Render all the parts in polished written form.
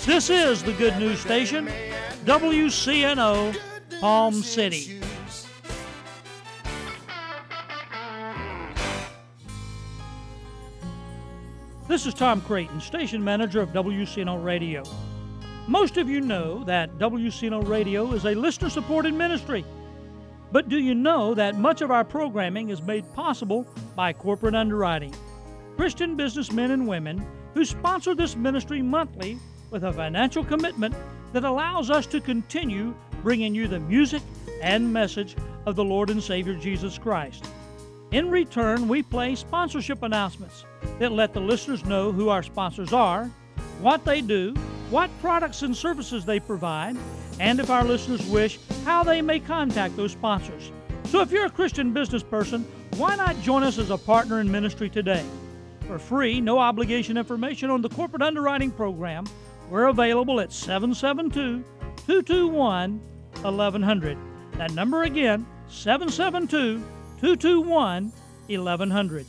This is the Good News Station, WCNO, Palm City. This is Tom Creighton, station manager of WCNO Radio. Most of you know that WCNO Radio is a listener-supported ministry. But do you know that much of our programming is made possible by corporate underwriting? Christian businessmen and women who sponsor this ministry monthly with a financial commitment that allows us to continue bringing you the music and message of the Lord and Savior Jesus Christ. In return, we play sponsorship announcements that let the listeners know who our sponsors are, what they do, what products and services they provide, and if our listeners wish, how they may contact those sponsors. So if you're a Christian business person, why not join us as a partner in ministry today? For free, no obligation information on the corporate underwriting program, we're available at 772-221-1100. That number again, 772-221-1100.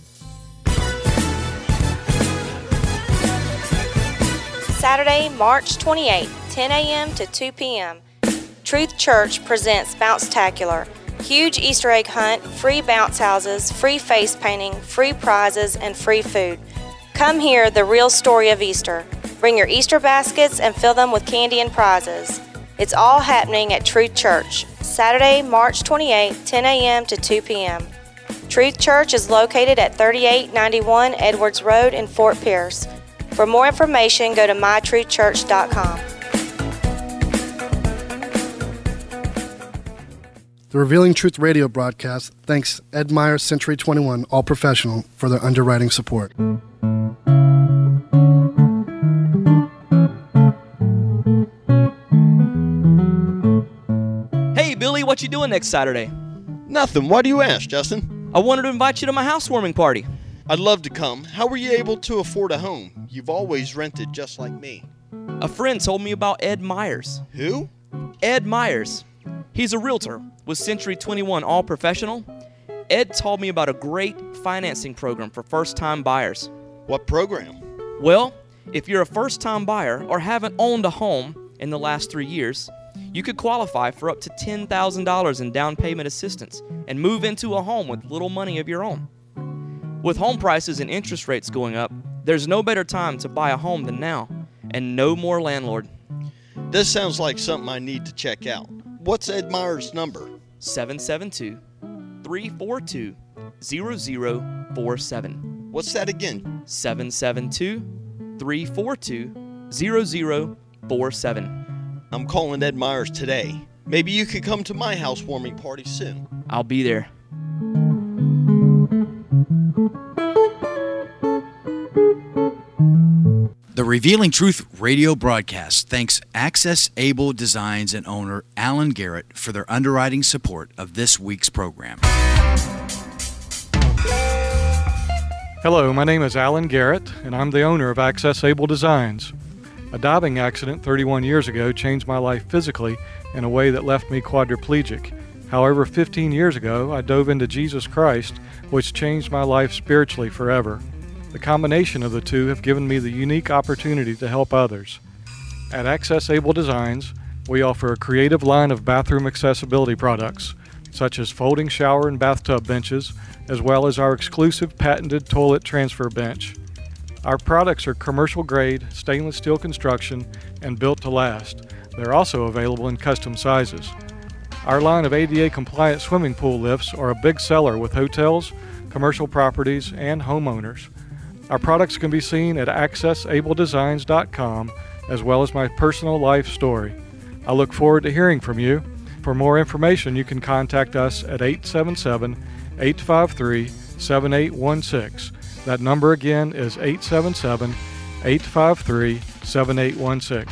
Saturday, March 28, 10 a.m. to 2 p.m. Truth Church presents Bounce-tacular. Huge Easter egg hunt, free bounce houses, free face painting, free prizes, and free food. Come hear the real story of Easter. Bring your Easter baskets and fill them with candy and prizes. It's all happening at Truth Church, Saturday, March 28, 10 a.m. to 2 p.m. Truth Church is located at 3891 Edwards Road in Fort Pierce. For more information, go to mytruthchurch.com. The Revealing Truth radio broadcast thanks Ed Meyer Century 21 All Professional for their underwriting support. Hey, Billy, what you doing next Saturday? Nothing. Why do you ask, Justin? I wanted to invite you to my housewarming party. I'd love to come. How were you able to afford a home? You've always rented just like me. A friend told me about Ed Myers. Who? Ed Myers. He's a realtor with Century 21 All Professional. Ed told me about a great financing program for first-time buyers. What program? Well, if you're a first-time buyer or haven't owned a home in the last 3 years, you could qualify for up to $10,000 in down payment assistance and move into a home with little money of your own. With home prices and interest rates going up, there's no better time to buy a home than now, and no more landlord. This sounds like something I need to check out. What's Ed Meyer's number? 772-342-0047. What's that again? 772-342-0047. I'm calling Ed Myers today. Maybe you could come to my housewarming party soon. I'll be there. The Revealing Truth radio broadcast thanks Access Able Designs and owner Alan Garrett for their underwriting support of this week's program. Hello, my name is Alan Garrett, and I'm the owner of Access Able Designs. A diving accident 31 years ago changed my life physically in a way that left me quadriplegic. However, 15 years ago, I dove into Jesus Christ, which changed my life spiritually forever. The combination of the two have given me the unique opportunity to help others. At Access Able Designs, we offer a creative line of bathroom accessibility products, such as folding shower and bathtub benches, as well as our exclusive patented toilet transfer bench. Our products are commercial grade, stainless steel construction, and built to last. They're also available in custom sizes. Our line of ADA compliant swimming pool lifts are a big seller with hotels, commercial properties, and homeowners. Our products can be seen at accessabledesigns.com, as well as my personal life story. I look forward to hearing from you. For more information, you can contact us at 877-853-7816. That number again is 877-853-7816.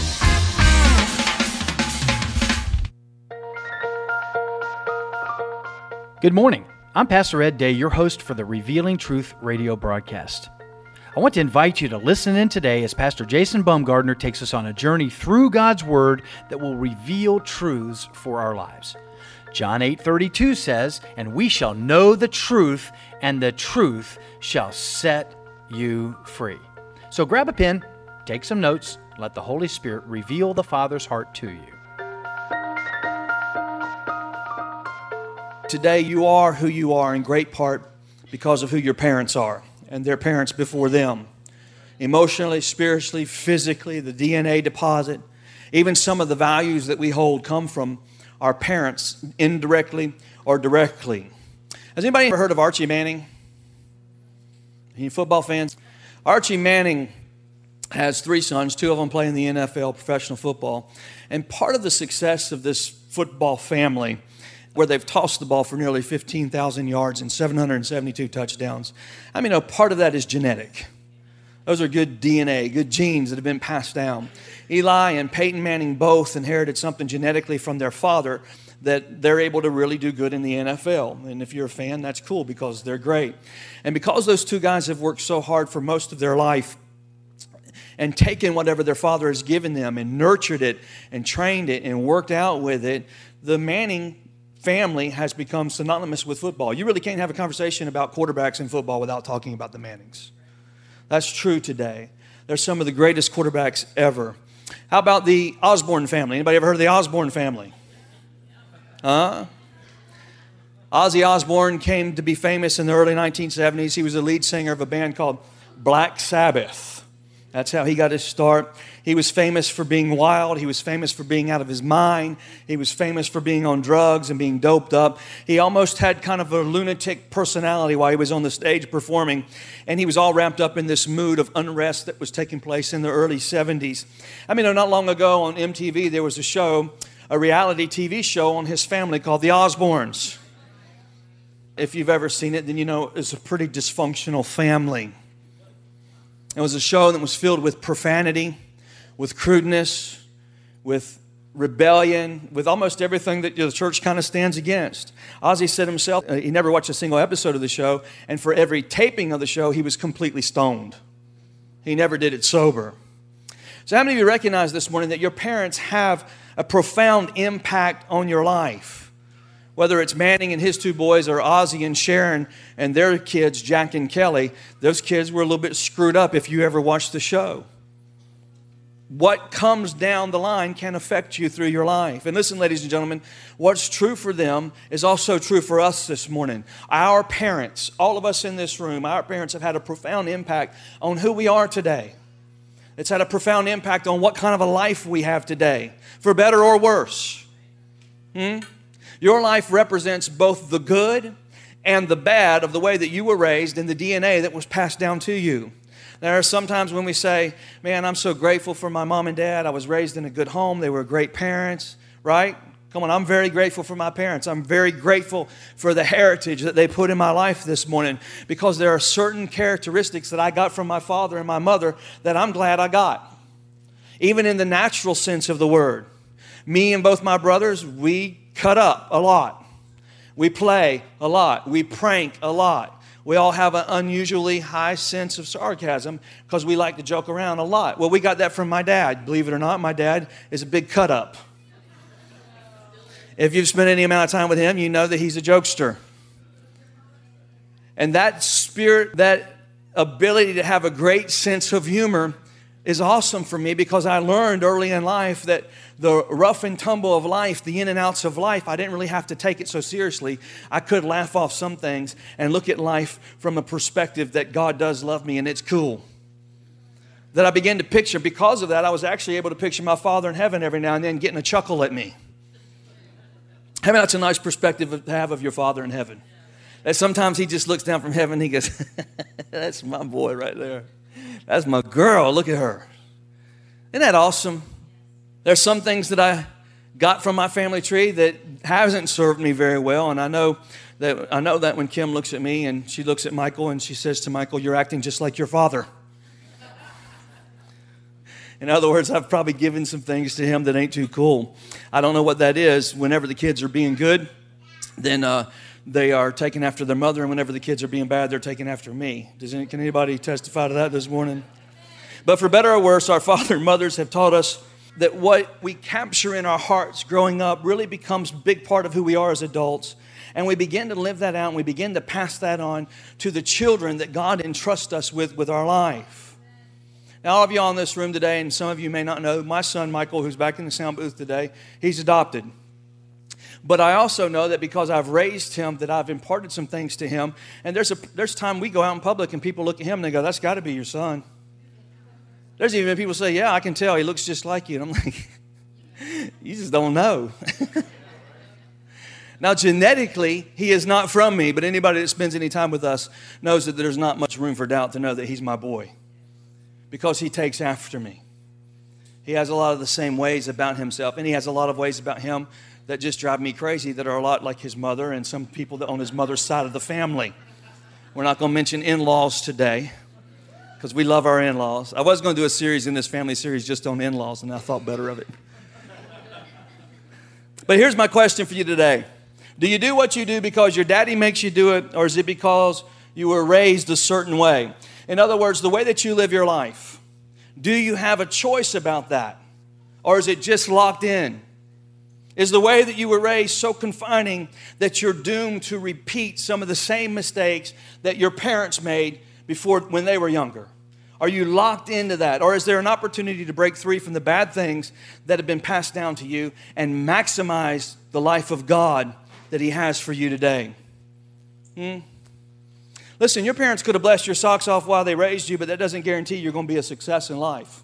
Good morning. I'm Pastor Ed Day, your host for the Revealing Truth radio broadcast. I want to invite you to listen in today as Pastor Jason Baumgardner takes us on a journey through God's Word that will reveal truths for our lives. John 8:32 says, "And we shall know the truth, and the truth shall set you free." So grab a pen, take some notes, Let the Holy Spirit reveal the Father's heart to you. Today you are who you are in great part because of who your parents are and their parents before them. Emotionally, spiritually, physically, the DNA deposit, even some of the values that we hold come from our parents indirectly or directly. Has anybody ever heard of Archie Manning? Any football fans? Archie Manning has 3 sons, 2 of them play in the NFL, professional football. And part of the success of this football family, where they've tossed the ball for nearly 15,000 yards and 772 touchdowns, I mean, part of that is genetic. Those are good DNA, good genes that have been passed down. Eli and Peyton Manning both inherited something genetically from their father that they're able to really do good in the NFL. And if you're a fan, that's cool because they're great. And because those 2 guys have worked so hard for most of their life and taken whatever their father has given them and nurtured it and trained it and worked out with it, the Manning family has become synonymous with football. You really can't have a conversation about quarterbacks in football without talking about the Mannings. That's true today. They're some of the greatest quarterbacks ever. How about the Osborne family? Anybody ever heard of the Osborne family? Ozzy Osbourne came to be famous in the early 1970s. He was the lead singer of a band called Black Sabbath. That's how he got his start. He was famous for being wild. He was famous for being out of his mind. He was famous for being on drugs and being doped up. He almost had kind of a lunatic personality while he was on the stage performing. And he was all wrapped up in this mood of unrest that was taking place in the early 70s. I mean, not long ago on MTV, there was a show, a reality TV show on his family called The Osbournes. If you've ever seen it, then you know it's a pretty dysfunctional family. It was a show that was filled with profanity, with crudeness, with rebellion, with almost everything that the church kind of stands against. Ozzy said himself, he never watched a single episode of the show, and for every taping of the show, he was completely stoned. He never did it sober. So how many of you recognize this morning that your parents have a profound impact on your life? Whether it's Manning and his 2 boys or Ozzy and Sharon and their kids, Jack and Kelly, those kids were a little bit screwed up if you ever watched the show. What comes down the line can affect you through your life. And listen, ladies and gentlemen, what's true for them is also true for us this morning. Our parents, all of us in this room, our parents have had a profound impact on who we are today. It's had a profound impact on what kind of a life we have today, for better or worse. Your life represents both the good and the bad of the way that you were raised and the DNA that was passed down to you. There are sometimes when we say, man, I'm so grateful for my mom and dad. I was raised in a good home. They were great parents, right? Come on, I'm very grateful for my parents. I'm very grateful for the heritage that they put in my life this morning because there are certain characteristics that I got from my father and my mother that I'm glad I got. Even in the natural sense of the word. Me and both my brothers, we cut up a lot. We play a lot. We prank a lot. We all have an unusually high sense of sarcasm because we like to joke around a lot. Well, we got that from my dad. Believe it or not, my dad is a big cut up. If you've spent any amount of time with him, you know that he's a jokester. And that spirit, that ability to have a great sense of humor is awesome for me because I learned early in life that the rough and tumble of life, the in and outs of life, I didn't really have to take it so seriously. I could laugh off some things and look at life from a perspective that God does love me and it's cool. That I began to picture, because of that, I was actually able to picture my Father in heaven every now and then getting a chuckle at me. I mean, that's a nice perspective to have of your Father in heaven. That sometimes He just looks down from heaven and He goes, that's my boy right there. That's my girl. Look at her. Isn't that awesome? There's some things that I got from my family tree that hasn't served me very well. And I know that when Kim looks at me and she looks at Michael and she says to Michael, you're acting just like your father. In other words, I've probably given some things to him that ain't too cool. I don't know what that is. Whenever the kids are being good, then they are taking after their mother, and whenever the kids are being bad, they're taking after me. Can anybody testify to that this morning? But for better or worse, our father and mothers have taught us that what we capture in our hearts growing up really becomes a big part of who we are as adults. And we begin to live that out, and we begin to pass that on to the children that God entrusts us with our life. Now, all of you all in this room today, and some of you may not know, my son Michael, who's back in the sound booth today, he's adopted. But I also know that because I've raised him, that I've imparted some things to him. And there's time we go out in public and people look at him and they go, that's got to be your son. There's even people say, yeah, I can tell he looks just like you. And I'm like, you just don't know. Now, genetically, he is not from me, but anybody that spends any time with us knows that there's not much room for doubt to know that he's my boy because he takes after me. He has a lot of the same ways about himself, and he has a lot of ways about him that just drive me crazy that are a lot like his mother and some people that on his mother's side of the family. We're not going to mention in-laws today because we love our in-laws. I was going to do a series in this family series just on in-laws, and I thought better of it. But here's my question for you today. Do you do what you do because your daddy makes you do it, or is it because you were raised a certain way? In other words, the way that you live your life. Do you have a choice about that? Or is it just locked in? Is the way that you were raised so confining that you're doomed to repeat some of the same mistakes that your parents made before when they were younger? Are you locked into that? Or is there an opportunity to break free from the bad things that have been passed down to you and maximize the life of God that He has for you today? Listen, your parents could have blessed your socks off while they raised you, but that doesn't guarantee you're going to be a success in life.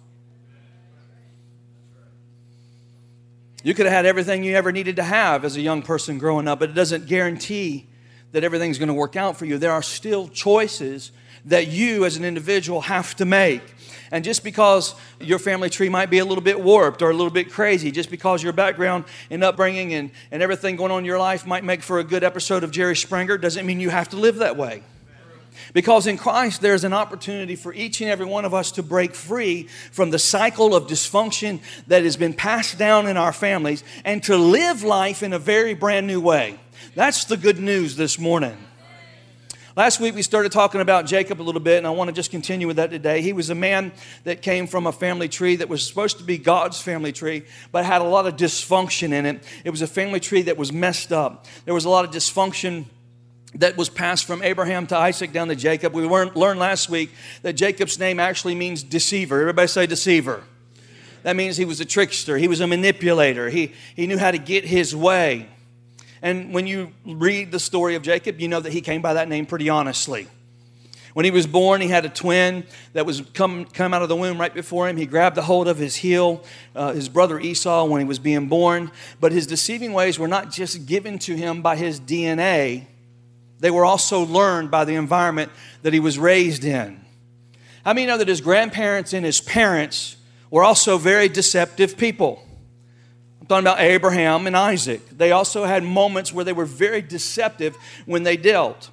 You could have had everything you ever needed to have as a young person growing up, but it doesn't guarantee that everything's going to work out for you. There are still choices that you as an individual have to make. And just because your family tree might be a little bit warped or a little bit crazy, just because your background and upbringing and everything going on in your life might make for a good episode of Jerry Springer, doesn't mean you have to live that way. Because in Christ, there's an opportunity for each and every one of us to break free from the cycle of dysfunction that has been passed down in our families and to live life in a very brand new way. That's the good news this morning. Last week we started talking about Jacob a little bit, and I want to just continue with that today. He was a man that came from a family tree that was supposed to be God's family tree, but had a lot of dysfunction in it. It was a family tree that was messed up. There was a lot of dysfunction that was passed from Abraham to Isaac down to Jacob. We learned last week that Jacob's name actually means deceiver. Everybody say deceiver. That means he was a trickster. He was a manipulator. He knew how to get his way. And when you read the story of Jacob, you know that he came by that name pretty honestly. When he was born, he had a twin that was come out of the womb right before him. He grabbed a hold of his heel, his brother Esau, when he was being born. But his deceiving ways were not just given to him by his DNA. They were also learned by the environment that he was raised in. How many know that his grandparents and his parents were also very deceptive people? I'm talking about Abraham and Isaac. They also had moments where they were very deceptive when they dealt.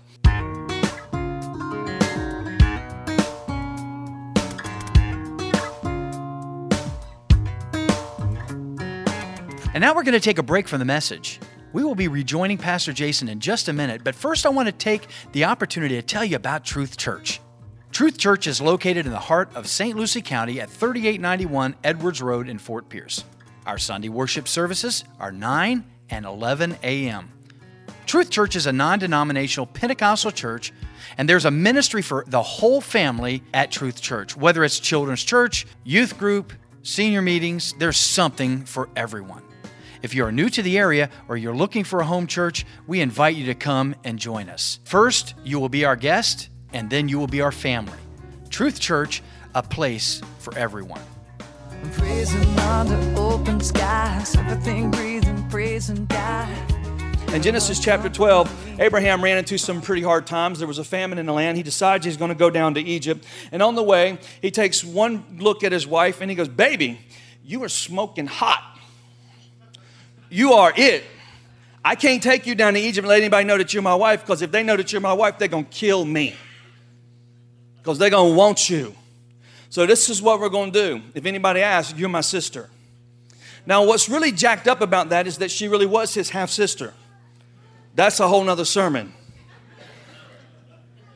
And now we're going to take a break from the message. We will be rejoining Pastor Jason in just a minute, but first I want to take the opportunity to tell you about Truth Church. Truth Church is located in the heart of St. Lucie County at 3891 Edwards Road in Fort Pierce. Our Sunday worship services are 9 and 11 a.m. Truth Church is a non-denominational Pentecostal church, and there's a ministry for the whole family at Truth Church. Whether it's children's church, youth group, senior meetings, there's something for everyone. If you are new to the area or you're looking for a home church, we invite you to come and join us. First, you will be our guest, and then you will be our family. Truth Church, a place for everyone. Praising under open skies, everything breathing, praising God. In Genesis chapter 12, Abraham ran into some pretty hard times. There was a famine in the land. He decides he's going to go down to Egypt. And on the way, he takes one look at his wife and he goes, "Baby, you are smoking hot. You are it. I can't take you down to Egypt and let anybody know that you're my wife, because if they know that you're my wife, they're going to kill me. Because they're going to want you. So this is what we're going to do. If anybody asks, you're my sister." Now, what's really jacked up about that is that she really was his half-sister. That's a whole nother sermon.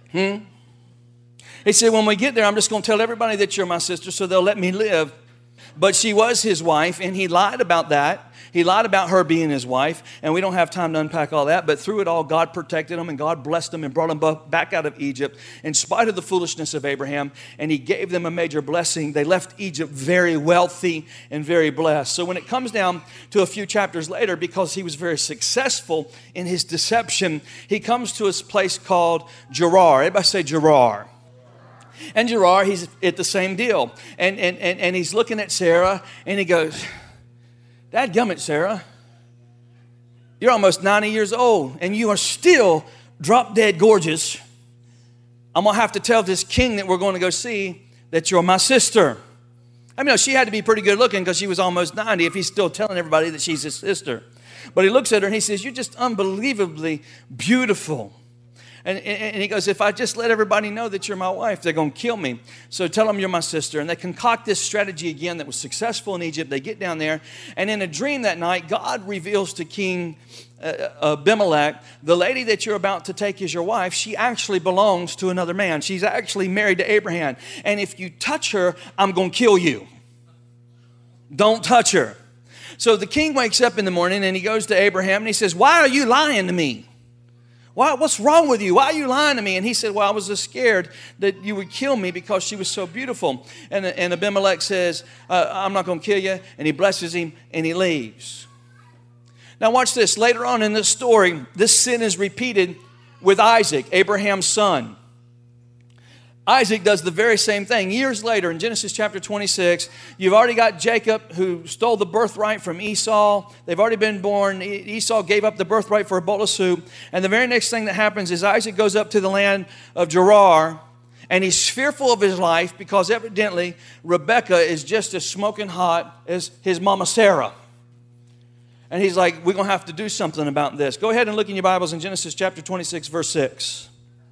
He said, when we get there, I'm just going to tell everybody that you're my sister so they'll let me live. But she was his wife, and he lied about that. He lied about her being his wife, and we don't have time to unpack all that. But through it all, God protected him, and God blessed him and brought him back out of Egypt in spite of the foolishness of Abraham, and he gave them a major blessing. They left Egypt very wealthy and very blessed. So when it comes down to a few chapters later, because he was very successful in his deception, he comes to a place called Gerar. Everybody say Gerar. And Gerar, he's at the same deal. And he's looking at Sarah, and he goes, Dadgummit, Sarah, you're almost 90 years old, and you are still drop-dead gorgeous. I'm going to have to tell this king that we're going to go see that you're my sister. I mean, she had to be pretty good looking because she was almost 90 if he's still telling everybody that she's his sister. But he looks at her and he says, you're just unbelievably beautiful. And he goes, if I just let everybody know that you're my wife, they're going to kill me. So tell them you're my sister. And they concoct this strategy again that was successful in Egypt. They get down there. And in a dream that night, God reveals to King Abimelech, the lady that you're about to take as your wife, she actually belongs to another man. She's actually married to Abraham. And if you touch her, I'm going to kill you. Don't touch her. So the king wakes up in the morning and he goes to Abraham and he says, why are you lying to me? What's wrong with you? Why are you lying to me? And he said, well, I was just scared that you would kill me because she was so beautiful. And Abimelech says, I'm not going to kill you. And he blesses him and he leaves. Now watch this. Later on in this story, this sin is repeated with Isaac, Abraham's son. Isaac does the very same thing. Years later, in Genesis chapter 26, you've already got Jacob who stole the birthright from Esau. They've already been born. Esau gave up the birthright for a bowl of soup. And the very next thing that happens is Isaac goes up to the land of Gerar, and he's fearful of his life because evidently Rebekah is just as smoking hot as his mama Sarah. And he's like, we're going to have to do something about this. Go ahead and look in your Bibles in Genesis chapter 26, verse 6.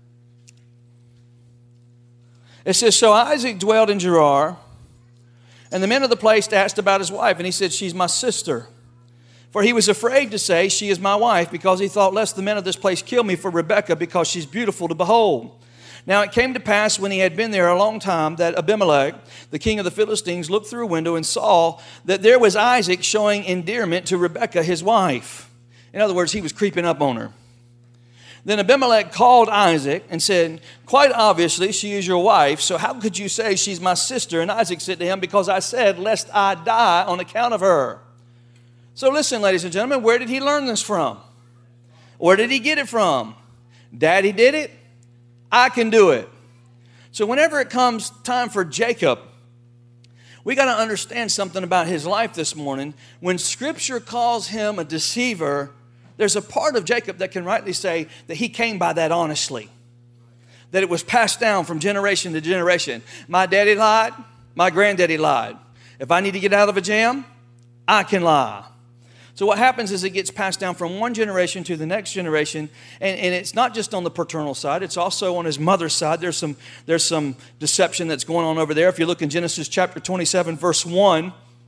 It says, so Isaac dwelled in Gerar, and the men of the place asked about his wife, and he said, she's my sister. For he was afraid to say, she is my wife, because he thought, lest the men of this place kill me for Rebekah, because she's beautiful to behold. Now it came to pass, when he had been there a long time, that Abimelech, the king of the Philistines, looked through a window and saw that there was Isaac showing endearment to Rebekah, his wife. In other words, he was creeping up on her. Then Abimelech called Isaac and said, quite obviously, she is your wife, so how could you say she's my sister? And Isaac said to him, because I said, lest I die on account of her. So listen, ladies and gentlemen, where did he learn this from? Where did he get it from? Daddy did it. I can do it. So whenever it comes time for Jacob, we got to understand something about his life this morning. When Scripture calls him a deceiver, there's a part of Jacob that can rightly say that he came by that honestly. That it was passed down from generation to generation. My daddy lied. My granddaddy lied. If I need to get out of a jam, I can lie. So what happens is it gets passed down from one generation to the next generation. And it's not just on the paternal side. It's also on his mother's side. There's some deception that's going on over there. If you look in Genesis chapter 27, verse 1,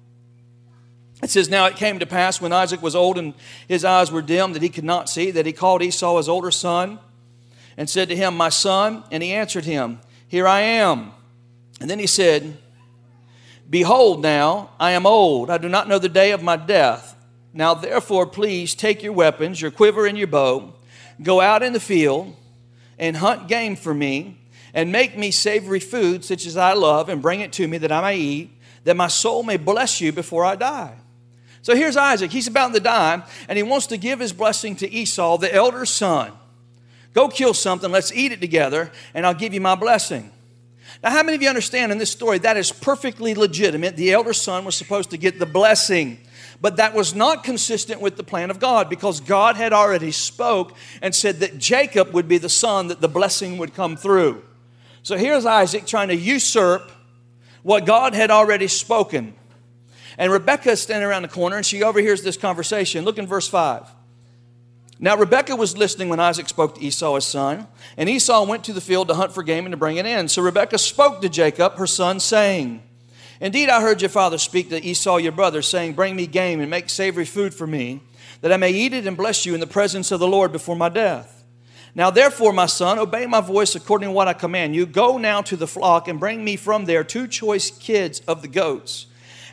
it says, now it came to pass when Isaac was old and his eyes were dim that he could not see, that he called Esau his older son and said to him, my son. And he answered him, here I am. And then he said, behold now, I am old. I do not know the day of my death. Now therefore, please take your weapons, your quiver and your bow, go out in the field and hunt game for me and make me savory food such as I love and bring it to me that I may eat, that my soul may bless you before I die. So here's Isaac. He's about to die, and he wants to give his blessing to Esau, the elder son. Go kill something, let's eat it together, and I'll give you my blessing. Now, how many of you understand in this story that is perfectly legitimate? The elder son was supposed to get the blessing, but that was not consistent with the plan of God, because God had already spoke and said that Jacob would be the son that the blessing would come through. So here's Isaac trying to usurp what God had already spoken. And Rebekah is standing around the corner, and she overhears this conversation. Look in verse 5. Now Rebekah was listening when Isaac spoke to Esau, his son. And Esau went to the field to hunt for game and to bring it in. So Rebekah spoke to Jacob, her son, saying, indeed, I heard your father speak to Esau, your brother, saying, bring me game and make savory food for me, that I may eat it and bless you in the presence of the Lord before my death. Now therefore, my son, obey my voice according to what I command you. Go now to the flock and bring me from there 2 choice kids of the goats.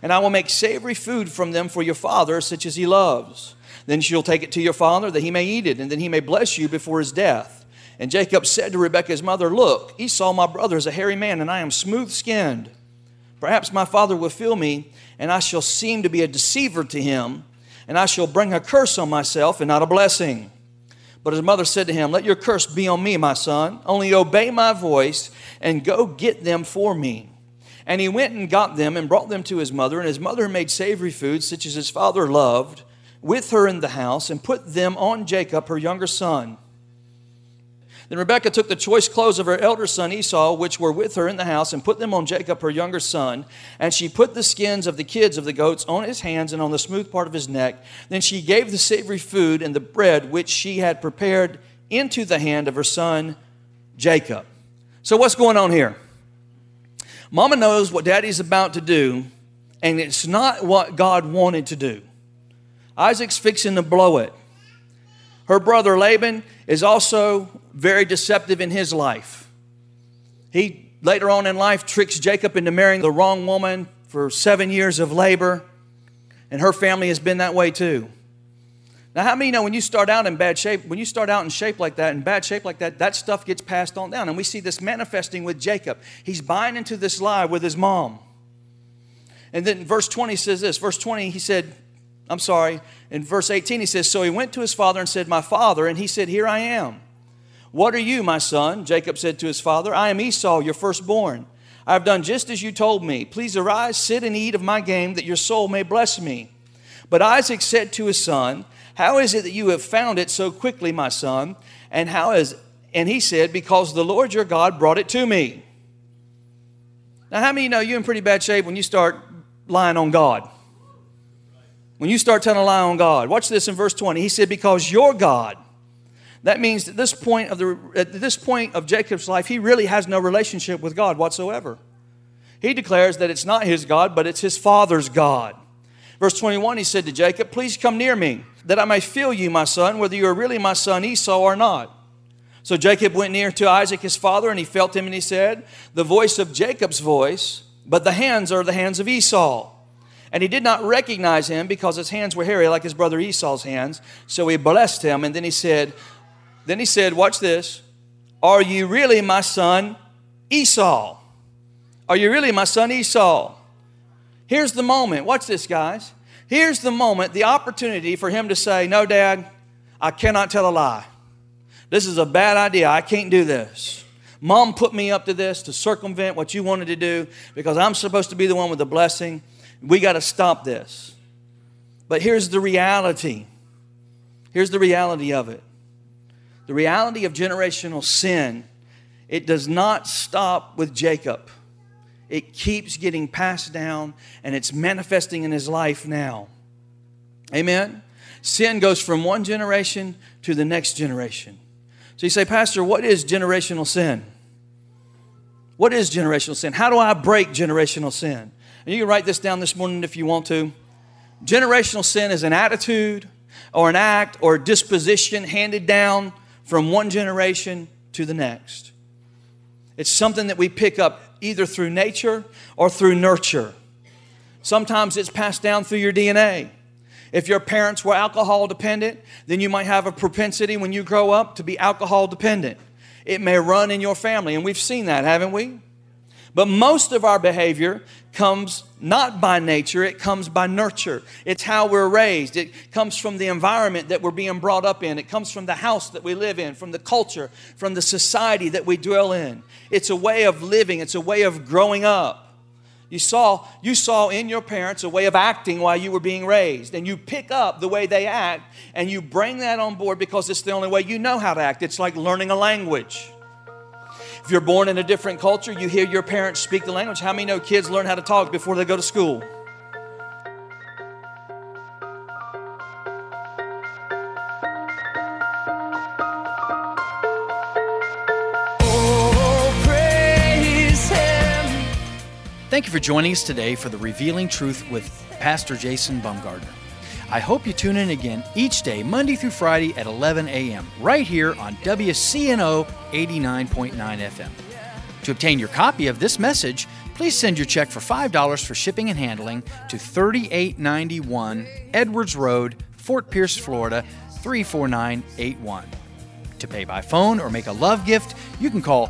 and I will make savory food from them for your father, such as he loves. Then she'll take it to your father, that he may eat it, and then he may bless you before his death. And Jacob said to Rebekah his mother, look, Esau my brother is a hairy man, and I am smooth-skinned. Perhaps my father will feel me, and I shall seem to be a deceiver to him, and I shall bring a curse on myself and not a blessing. But his mother said to him, let your curse be on me, my son. Only obey my voice and go get them for me. And he went and got them and brought them to his mother. And his mother made savory food, such as his father loved, with her in the house, and put them on Jacob, her younger son. Then Rebekah took the choice clothes of her elder son Esau, which were with her in the house, and put them on Jacob, her younger son. And she put the skins of the kids of the goats on his hands and on the smooth part of his neck. Then she gave the savory food and the bread which she had prepared into the hand of her son Jacob. So what's going on here? Mama knows what Daddy's about to do, and it's not what God wanted to do. Isaac's fixing to blow it. Her brother Laban is also very deceptive in his life. He, later on in life, tricks Jacob into marrying the wrong woman for 7 years of labor, and her family has been that way too. Now, how many know when you start out in bad shape, when you start out in shape like that, in bad shape like that, that stuff gets passed on down. And we see this manifesting with Jacob. He's buying into this lie with his mom. And then verse 20 says this. Verse 20, he said, in verse 18 he says, so he went to his father and said, my father, and he said, here I am. What are you, my son? Jacob said to his father, I am Esau, your firstborn. I have done just as you told me. Please arise, sit and eat of my game, that your soul may bless me. But Isaac said to his son, how is it that you have found it so quickly, my son? And he said, because the Lord your God brought it to me. Now, how many know you're in pretty bad shape when you start lying on God? When you start telling a lie on God. Watch this in verse 20. He said, because your God. That means at this point of Jacob's life, he really has no relationship with God whatsoever. He declares that it's not his God, but it's his father's God. Verse 21, he said to Jacob, please come near me, that I may feel you, my son, whether you are really my son Esau or not. So Jacob went near to Isaac his father, and he felt him, and he said, the voice of Jacob's voice, but the hands are the hands of Esau. And he did not recognize him, because his hands were hairy like his brother Esau's hands. So he blessed him, and then he said, watch this, are you really my son Esau? Are you really my son Esau? Here's the moment. Watch this, guys. Here's the moment, the opportunity for him to say, no, Dad, I cannot tell a lie. This is a bad idea. I can't do this. Mom put me up to this to circumvent what you wanted to do because I'm supposed to be the one with the blessing. We got to stop this. But here's the reality. Here's the reality of it. The reality of generational sin, it does not stop with Jacob. It keeps getting passed down, and it's manifesting in his life now. Amen? Sin goes from one generation to the next generation. So you say, Pastor, what is generational sin? What is generational sin? How do I break generational sin? And you can write this down this morning if you want to. Generational sin is an attitude or an act or a disposition handed down from one generation to the next. It's something that we pick up either through nature or through nurture. Sometimes it's passed down through your DNA. If your parents were alcohol dependent, then you might have a propensity when you grow up to be alcohol dependent. It may run in your family, and we've seen that, haven't we? But most of our behavior comes not by nature, it comes by nurture. It's how we're raised. It comes from the environment that we're being brought up in. It comes from the house that we live in, from the culture, from the society that we dwell in. It's a way of living. It's a way of growing up. You saw in your parents a way of acting while you were being raised, and you pick up the way they act, and you bring that on board because it's the only way you know how to act. It's like learning a language. If you're born in a different culture, you hear your parents speak the language. How many know kids learn how to talk before they go to school? Thank you for joining us today for the Revealing Truth with Pastor Jason Bumgardner. I hope you tune in again each day, Monday through Friday at 11 a.m., right here on WCNO 89.9 FM. To obtain your copy of this message, Please send your check for $5 for shipping and handling to 3891 Edwards Road, Fort Pierce, Florida, 34981. To pay by phone or make a love gift, you can call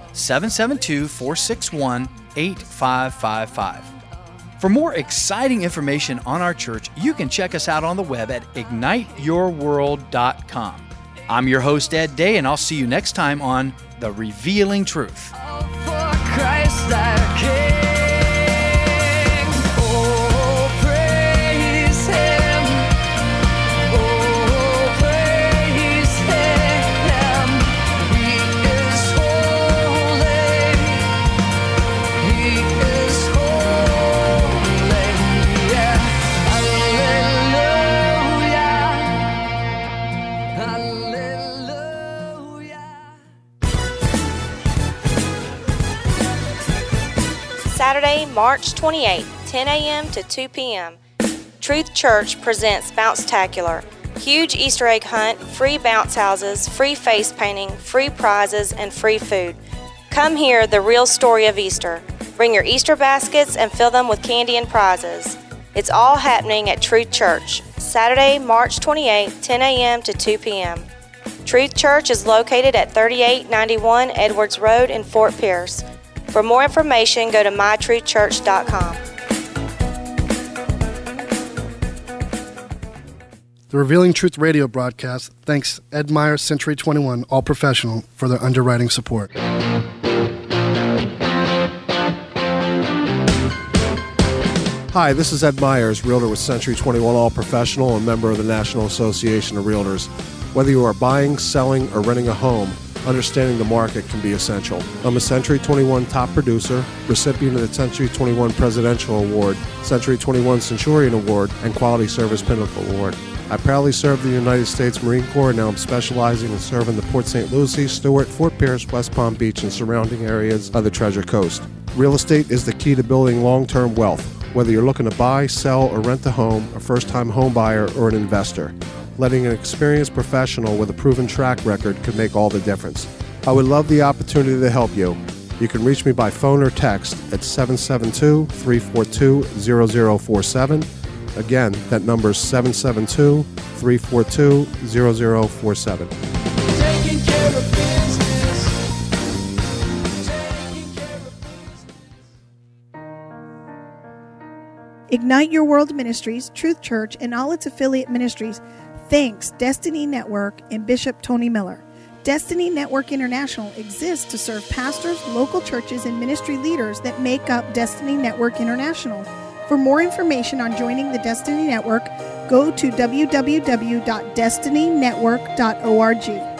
772-461-8555. For more exciting information on our church, you can check us out on the web at igniteyourworld.com. I'm your host, Ed Day, and I'll see you next time on The Revealing Truth. Christ our King. Oh, praise Him. Oh, praise Him. He is holy. He is holy. Yeah. Hallelujah. Hallelujah. Saturday, March 28th, 10 a.m. to 2 p.m. Truth Church presents Bounce-tacular. Huge Easter egg hunt, free bounce houses, free face painting, free prizes, and free food. Come hear the real story of Easter. Bring your Easter baskets and fill them with candy and prizes. It's all happening at Truth Church, Saturday, March 28th, 10 a.m. to 2 p.m. Truth Church is located at 3891 Edwards Road in Fort Pierce. For more information, go to mytruthchurch.com. The Revealing Truth radio broadcast thanks Ed Meyer, Century 21, All Professional, for their underwriting support. Hi, this is Ed Myers, Realtor with Century 21 All Professional and member of the National Association of Realtors. Whether you are buying, selling, or renting a home, understanding the market can be essential. I'm a Century 21 top producer, recipient of the Century 21 Presidential Award, Century 21 Centurion Award, and Quality Service Pinnacle Award. I proudly served the United States Marine Corps, and now I'm specializing in serving the Port St. Lucie, Stewart, Fort Pierce, West Palm Beach, and surrounding areas of the Treasure Coast. Real estate is the key to building long-term wealth, whether you're looking to buy, sell, or rent a home, a first-time home buyer, or an investor. Letting an experienced professional with a proven track record can make all the difference. I would love the opportunity to help you. You can reach me by phone or text at 772-342-0047. Again, that number is 772-342-0047. Taking care of business. Ignite Your World Ministries, Truth Church, and all its affiliate ministries thanks Destiny Network and Bishop Tony Miller. Destiny Network International exists to serve pastors, local churches, and ministry leaders that make up Destiny Network International. For more information on joining the Destiny Network, go to www.destinynetwork.org.